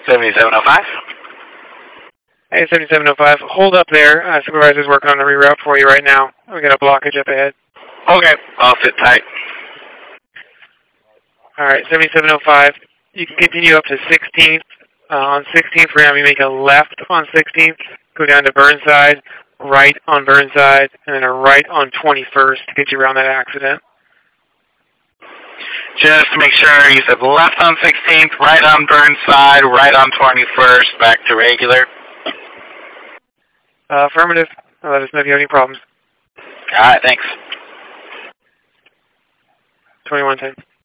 7705. Hey, 7705, hold up there. Supervisor's working on the reroute for you right now. We got a blockage up ahead. Okay, I'll sit tight. All right, 7705, you can continue up to 16th. On 16th, we're going to be making a left on 16th, go down to Burnside, right on Burnside, and then a right on 21st to get you around that accident. Just to make sure, you said left on 16th, right on Burnside, right on 21st, back to regular. Affirmative. Let us know if you have any problems. All right, thanks. 2110.